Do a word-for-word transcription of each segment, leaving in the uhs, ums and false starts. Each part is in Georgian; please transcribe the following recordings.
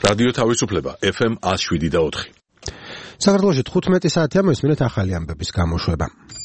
რადიო თავისუფლება ეფ ემ one oh seven და four. საქართველოში თხუთმეტი საათია მოისმინეთ ახალი ამბების გამოშვება.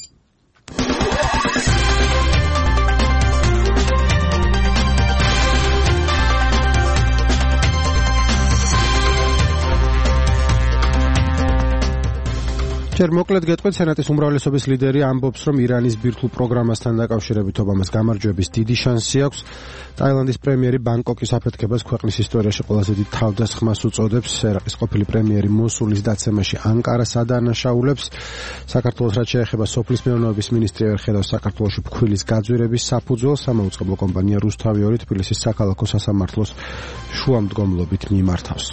ჯერ მოკლედ გეტყვით, სენატის უმრავლესობის ლიდერი ამბობს, რომ ირანის ბირთვულ პროგრამასთან დაკავშირებით ობამას გამარჯვების დიდი შანსი აქვს. ტაილანდის პრემიერი ბანგკოკის აფეთქებას ქვეყნის ისტორიაში ყველაზე დიდ თავდასხმას უწოდებს. ერაყის ყოფილი პრემიერი მოსულის დაცემაში ანკარას ადანაშაულებს. საქართველოს რაც შეეხება სოფლის მეურნეობის მინისტრი ვერ ხედავს საქართველოში ფქვილის გაძვირების საფუძველს. სამაუწყებლო კომპანია რუსთავი ორი თბილისის საქალაქო სასამართლოს შუამდგომლობით მიმართავს.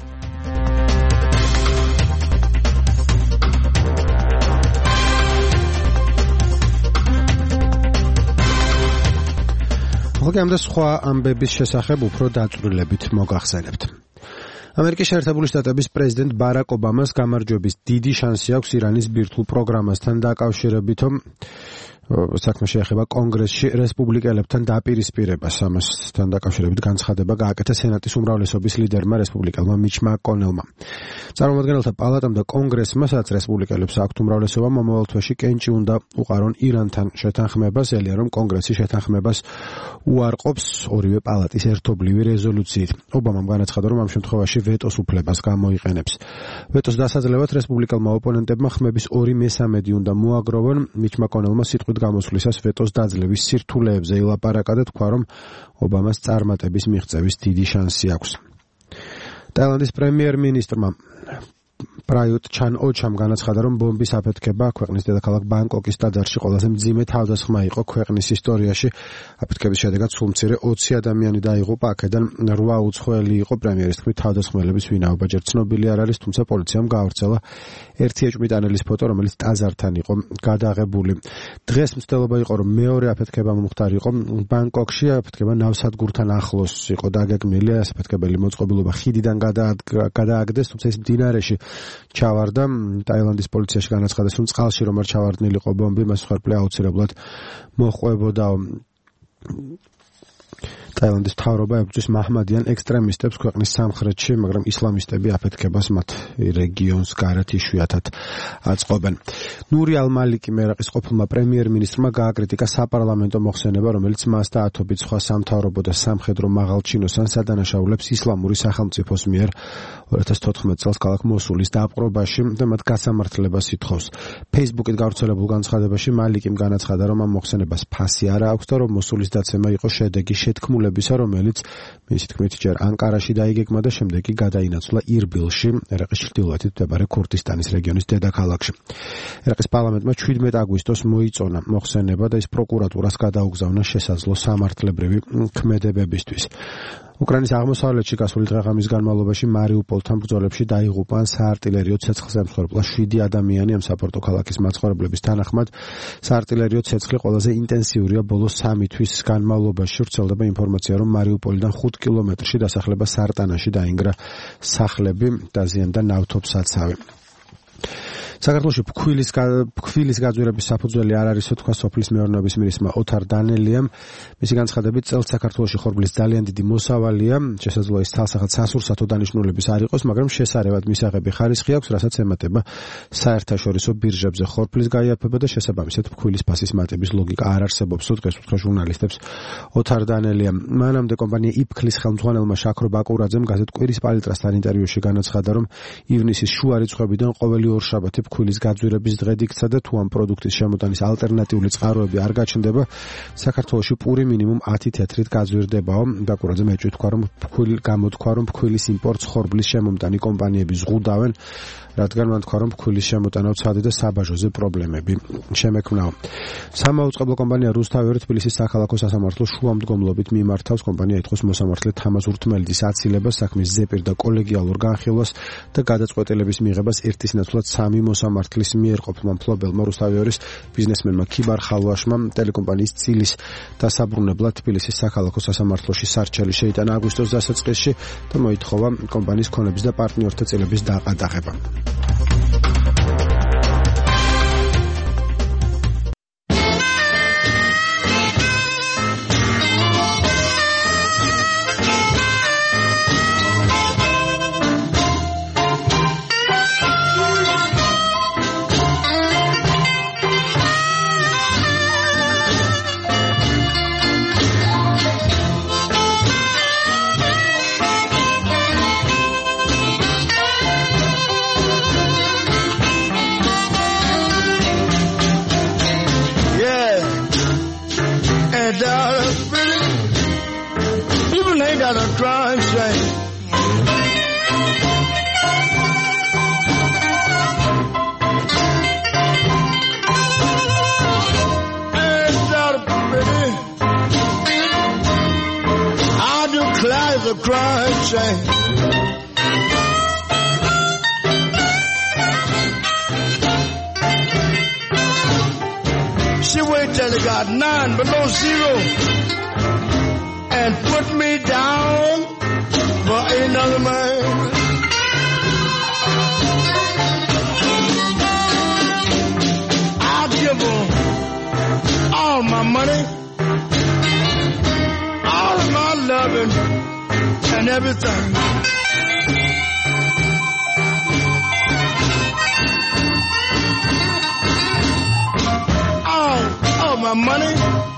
მოგემ და სხვა ამბების შესახებ უფრო დაწვრილებით მოგახსენებთ. ამერიკის შეერთებული შტატების პრეზიდენტ ბარაკ ობამას გამარჯვების დიდი შანსი აქვს ირანის ბირთვულ პროგრამასთან დაკავშირებით. საქმე შეეხება კონგრესში რესპუბლიკელებთან დაპირისპირებას. ამასთან დაკავშირებით განცხადება გააკეთა სენატის უმრავლესობის ლიდერმა რესპუბლიკელმა მიჩ მაკონელმა. წარმომადგენელთა პალატამ და კონგრესმა, სადაც რესპუბლიკელებს აქვთ უმრავლესობა, მომავალ თვეში კენჭი უნდა უყარონ ირანთან შეთანხმებას, ელია რომ კონგრესი შეთანხმებას უარყოფს ორივე პალატის ერთობლივი რეზოლუციით. ობამამ განაცხადა, რომ ამ შემთხვევაში ვეტოს უფლებას გამოიყენებს. ვეტოს დასაძლევად რესპუბლიკელმა ოპონენტებმა ხმების ორი მესამედი უნდა მოაგროვონ. მიჩ მაკონელმა სიტყვით გამოსვლისას ვეტოს დაძლევის სირთულეებზე ილაპარაკა და თქვა, რომ ობამას წარმატების მიღწევის დიდი შანსი აქვს. ტაილანდის პრემიერ-მინისტრმა პრაიუტ ჩან ოჩამ განაცხადა, რომ ბომბის აფეთქება ქვეყნის დედაქალაქ ბანგკოკის ტაძარში ყველაზე მძიმე თავდასხმა იყო ქვეყნის ისტორიაში. აფეთქების შედეგად სულ მცირე ოცი ადამიანი დაიღუპა, აქედან რვა უცხოელი იყო. პრემიერის თქმით, თავდასხმელების ვინაობა ჯერ ცნობილი არ არის, თუმცა პოლიციამ გაავრცელა ერთი ეჭვმიტანელის ფოტო, რომელიც ტაძართან იყო გადაღებული. დღეს მცდელობა იყო, რომ მეორე აფეთქება მომხდარიყო ბანგკოკში. აფეთქება ნავსადგურთან ახლოს იყო დაგეგმილი. აფეთქებელი მოწყობილობა ხიდიდან გადააგდეს, თუმცა ის მდინარეში ჩავარდა. ტაილანდის პოლიციაში განაცხადეს, რომ წყალში რომ არ ჩავარდნილიყო ბომბი, მას ხარფლე აუცილებლად მოჰყვებოდა. ტაილანდის მთავრობა ებრძვის მაჰმადიან ექსტრემისტებს ქვეყნის სამხრეთში, მაგრამ ისლამისტები აფეთქებას მათ რეგიონს გარეთ იშვიათად აწყობენ. ნური ალ-მალიკი ერაყის ყოფილმა პრემიერ-მინისტრმა გააკრიტიკა საპარლამენტო მოხსენება, რომელიც მას და ათობით სხვა სამთავრობო და სამხედრო მაღალჩინოსანს ადანაშაულებს ისლამური სახელმწიფოს მიერ ორი ათას თოთხმეტ წელს ქალაქ მოსულის დაპყრობაში და მათ გასამართლებას ითხოვს. ფეისბუქით გავრცელებულ განცხადებაში მალიკიმ განაცხადა, რომ ამ მოხსენებას ფასი არ აქვს და რომ მოსულის დაცემა იყო შედეგი შეთქმულებისა, რომელიც მისი თქმით ჯერ ანკარაში დაიგეგმა და შემდეგ კი გადაინაცვლა ირბილში, ერაყის ჩრდილოეთით მდებარე ქურთისტანის რეგიონის დედაქალაქში. ერაყის პარლამენტმა შვიდმეტ აგვისტოს მოიწონა მოხსენება და ის პროკურატურას გადაუგზავნა შესაძლო სამართლებრივი ქმედებებისთვის. უკრაინის აღმოსავლეთში გასული დღე-ღამის განმავლობაში მარიუპოლთან ბრძოლებში დაიღუპა საარტილერიო ცეცხლზე მსხვერპლა შვიდი ადამიანი. ამ საპორტო ქალაქის მაცხოვრებლების თანახმად საარტილერიო ცეცხლი ყველაზე ინტენსიურია ბოლო სამი თვის განმავლობაში. ვრცელდება ინფორმაცია, რომ მარიუპოლიდან ხუთ კილომეტრში დასახლება სარტანაში დაინგრა სახლები, დაზიანდა ნავთობსაცავი. საქართველოში ფქვილის ფქვილის გაძვირების საფუძველი არ არის, თქვა სოფლის მეურნეობის მინისტრმა ოთარ დანელიამ. მისი განცხადებით, წელს საქართველოში ხორბლის ძალიან დიდი მოსავალია. შესაძლოა ის თალსახად სასურსათო დანიშნულების არ იყოს, მაგრამ შესარევად მისაღები ხარისხი აქვს, რასაც ემატება საერთაშორისო ბირჟებზე ხორბლის გაიაფება და შესაბამისად ფქვილის ფასის მატების ლოგიკა არ არსებობს. დღეს უთხრა ჟურნალისტებს ოთარ დანელიამ. მანამდე კომპანია იფქლის ხელმძღვანელმა შაქრო ბაკურაძემ გაზეთ კვირის პალიტრასთან ინტერვიუში განაცხადა, რომ ივნისის შუა რიცხვებიდან ყოველი ორშაბათი ფქვილის გაძვირების დღედ იქცა და თუ ამ პროდუქტის შემოტანის ალტერნატიული წყაროები არ გაჩნდება, საქართველოში პური მინიმუმ ათი თეთრით გაძვირდებაო. ბაკურაძემ ეჭვი თქვა, რომ ფქვილ გამოთქვა, რომ ფქვილის იმპორტს ხორბლის შემომტანი კომპანიები ზღუდავენ, რადგან მან თქვა, რომ ფქვილის შემოტანა ცხადი და საბაჟოზე პრობლემები შემექმნაო. სამაუწყებლო კომპანია რუსთავი ორი თბილისის საქალაქო სასამართლოს შუამდგომლობით მიმართავს. კომპანია ითხოვს მოსამართლე თამაზ ურთმელიძის აცილებას, საქმის ზეპირ და კოლეგიალურ განხილვას და გადაწყვეტილების მიღებას ერთის ნაცვლად სამი მოსამართლის მიერ. ყოფილმა მფლობელმა რუსთავი ორის ბიზნესმენმა ქიბარ ხალვაშმა ტელეკომპანიის ცილის დასაბრუნებლად თბილისის საქალაქო სასამართლოში სარჩელი შეიტანა აგვისტოს დასაწყისში და მოითხოვა კომპანიის ქონების და პარტნიორთა წილების დაყადაღება. crying shame. She waited till it got nine below zero and put me down for another man. I'll give her all my money, all of my loving and everything. All of my money,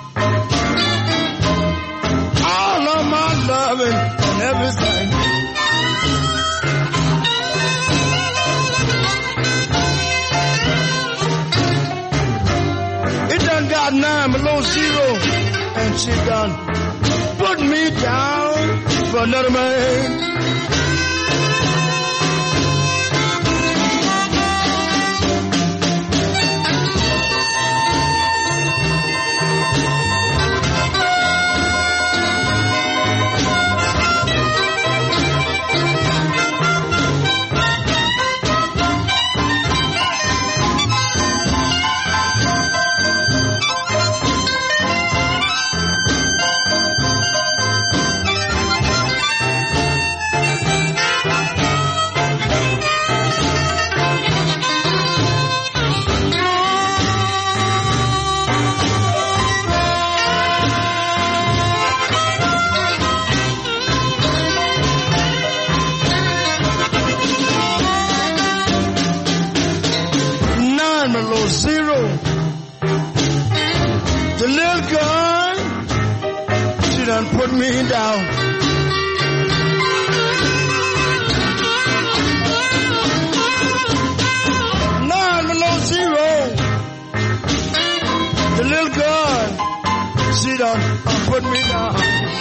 all of my loving and everything. It done got nine below zero, and she done put me down for another man. Zero. The little girl, she done put me down. Nine below zero. The little girl, she done uh, put me down.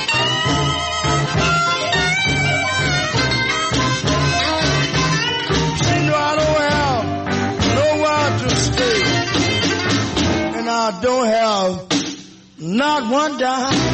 She know I don't have nowhere to stay, and I don't have not one dime.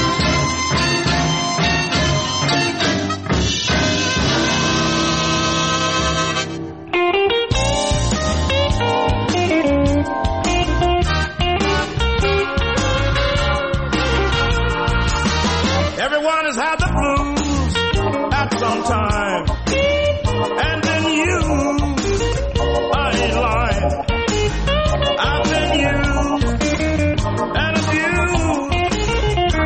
Everyone has had the blues at some time, and then you, I ain't lying. I've been used and abused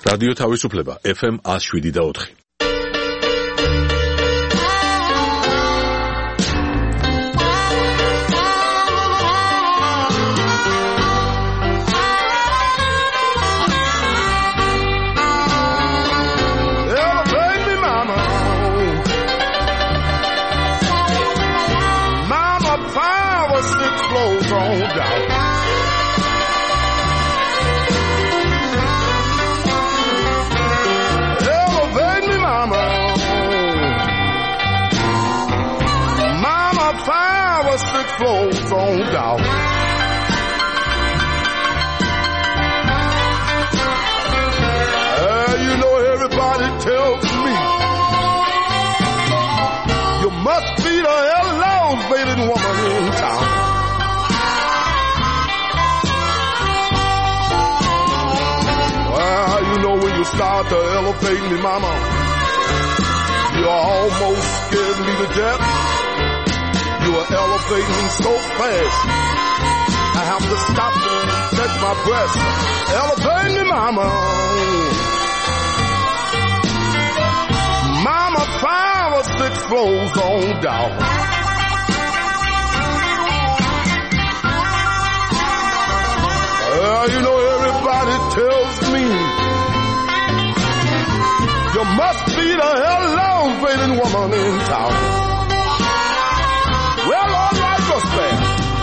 რადიო თავისუფლება ეფ ემ one oh seven და four. Flows on down. Uh, you know everybody tells me you must be the elevated woman in town. Well, you know when you start to elevate me, mama, you're almost scared me to death. You are elevating so fast, I have to stop and catch my breath. Elevate me, mama. Mama, five or six floors on down. Well, you know everybody tells me you must be the elevated woman in town. Well, all right, just there.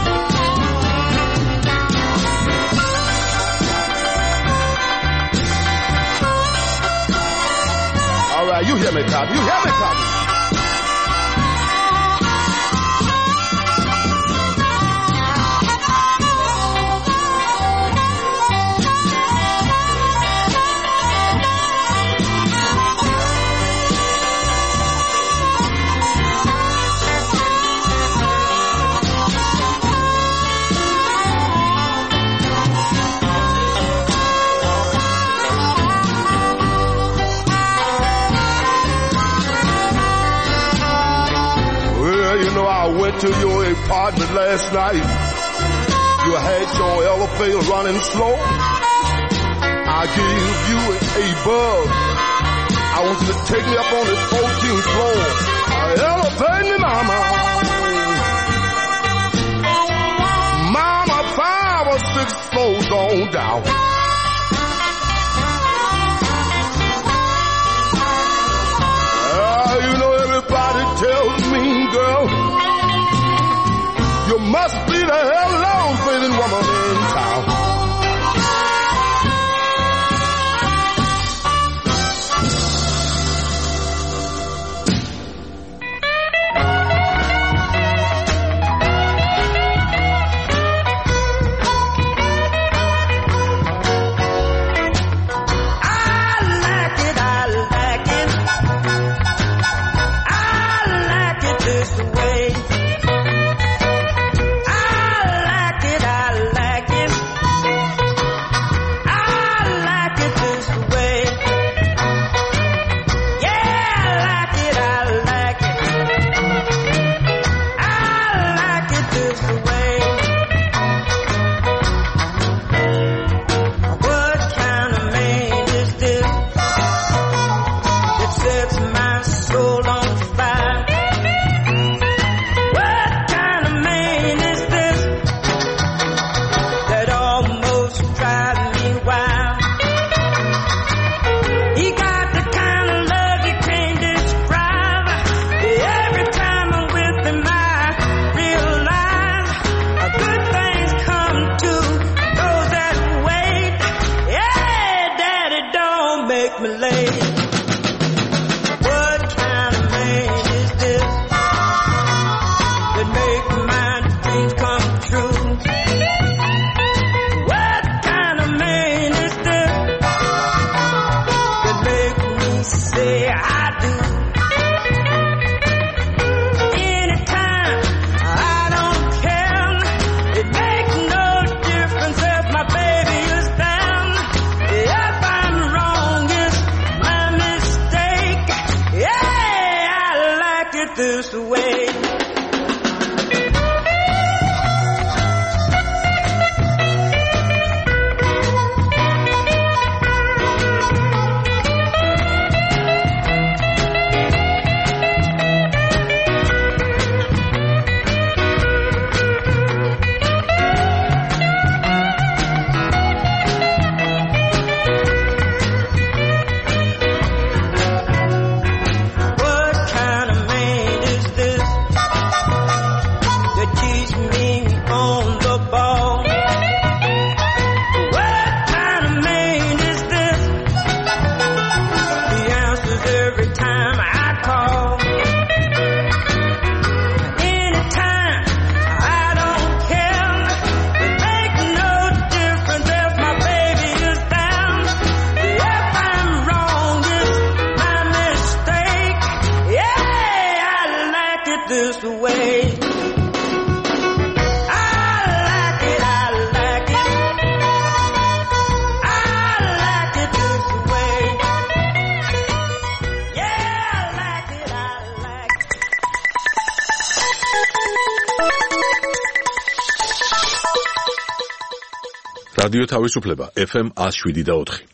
All right, you hear me, Cop. You hear me, Cop. I went to your apartment last night. You had your elevator running slow. I gave you a bug. I want you to take me up on the fourteenth floor. Elevate me, mama. Mama, five or six floors on down. Uh, you know everybody tells me, girl, you must be the elevated woman in town. like this way. რადიო თავისუფლება ეფ ემ one oh seven და four.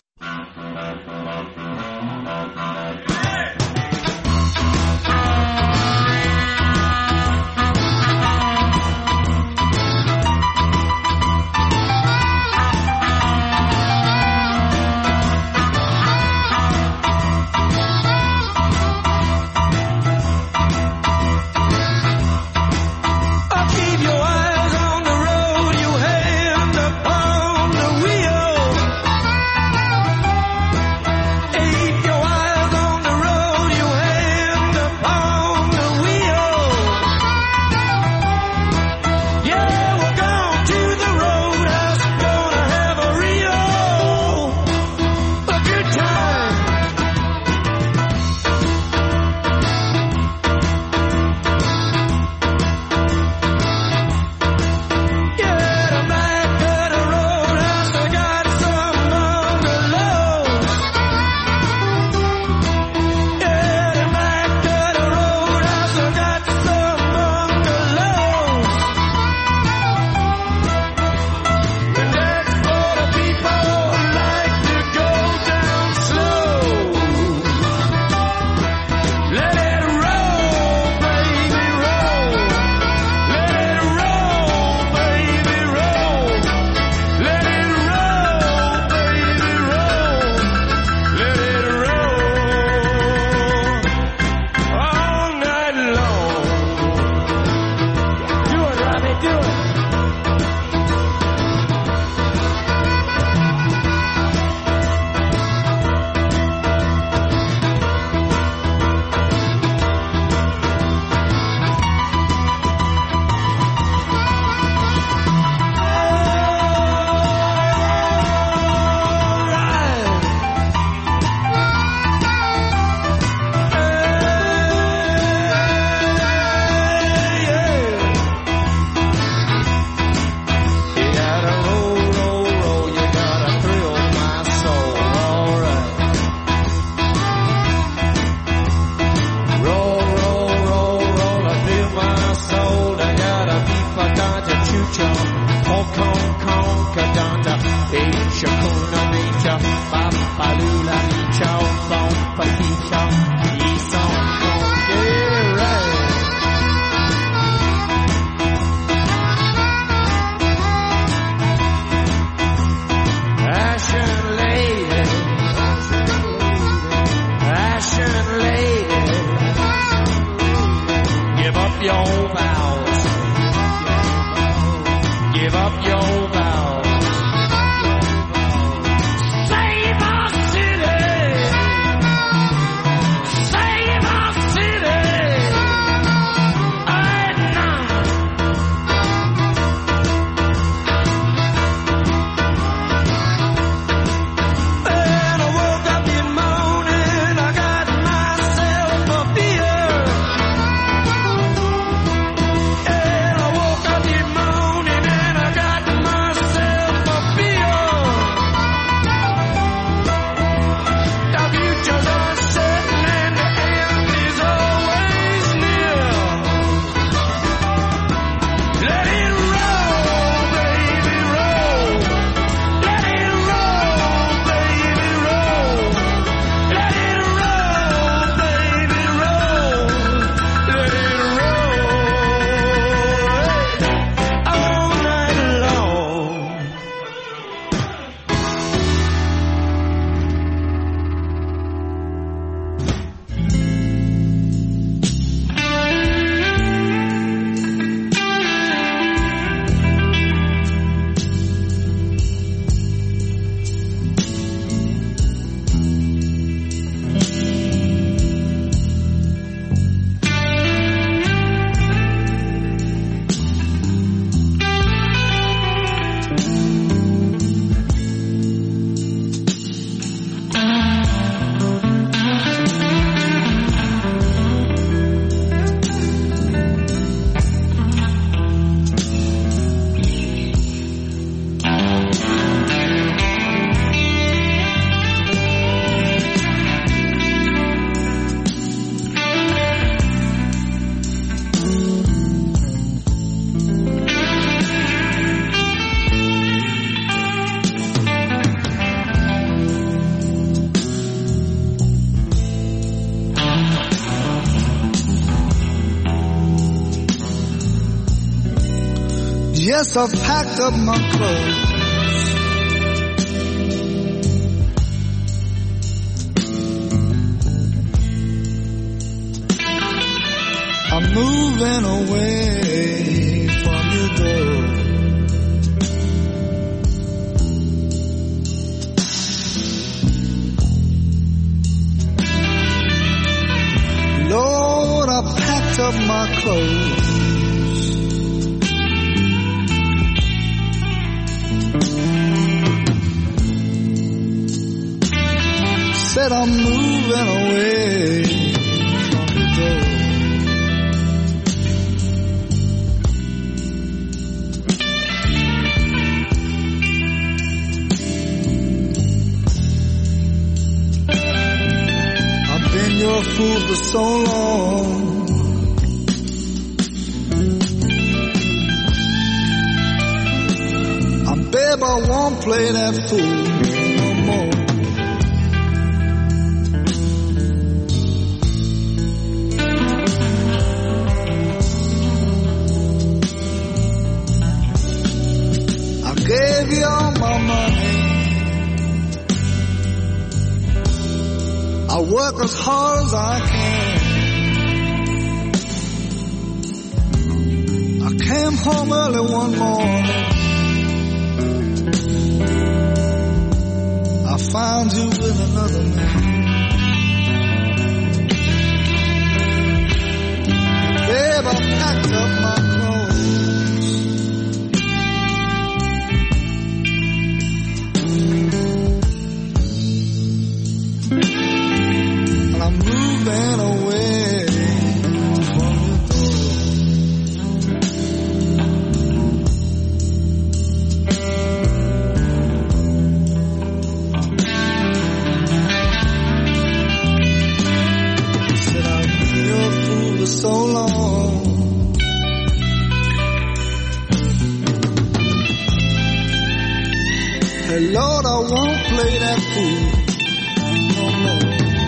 Yes, I've packed up my clothes. I'm moving away from your door. Lord, I packed up my clothes. Said I'm moving away from the door. I've been your fool for so long. I babe, I won't play that fool no more. Gave you all my money. I work as hard as I can. I came home early one morning. I found you with another man. Babe, I packed up my clothes. I'm moving away from your door. Said I've been your fool for so long. Hey Lord, I won't play that fool no more.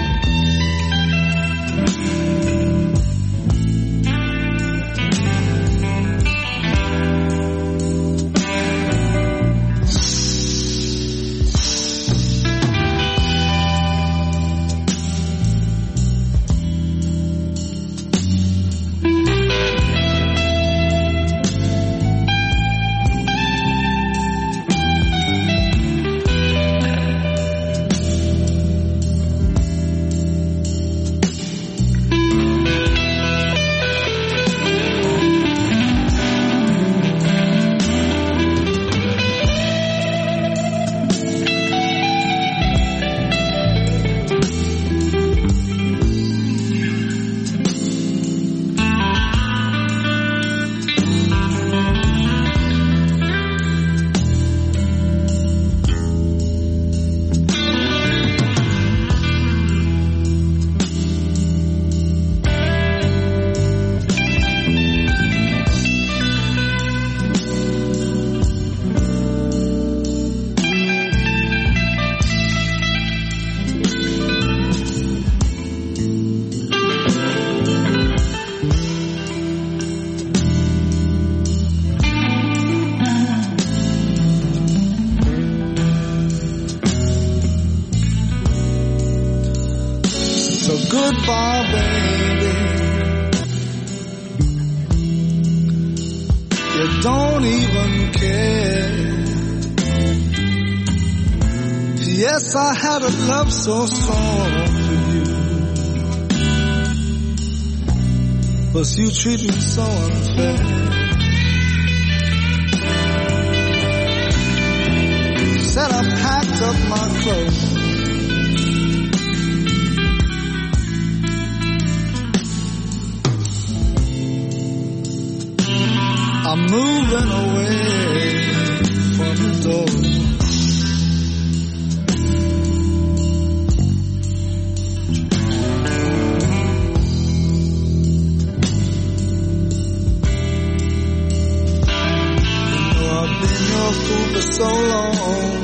Goodbye, baby. You don't even care. Yes, I had a love so strong for you, but you treat me so unfair. Said I packed up my clothes. I'm moving away from the door. You know I've been your fool for so long.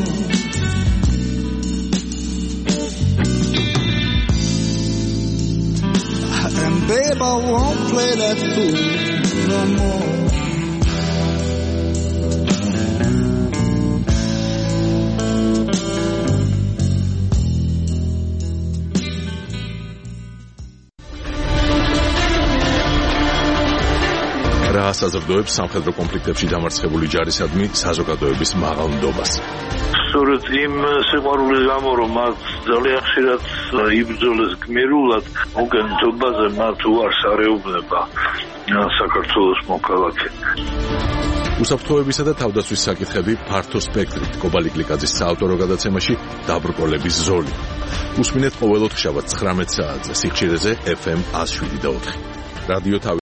And babe, I won't play that fool no more. რა საზრდოებს სამხედრო კონფლიქტებში დამარცხებული ჯარისადმი საზოგადოების მაღალ ნდობას. სწორედ იმ სიყვარულის გამო, რომ მათ ძალიან ხშირად იბრძოლეს გმირულად, მოგენთობაზე მათ უარს არეუბნება საქართველოს მოქალაქე. უსაფრთხოებისა და თავდაცვის საკითხები ფართო სპექტრით კობალი გლიკაძის საავტორო გადაცემაში დაბრკოლების ზოლი. უსმინეთ ყოველ ოთხშაბათს ცხრამეტ საათზე სიხშირეზე ეფ ემ one oh seven point four. რადიო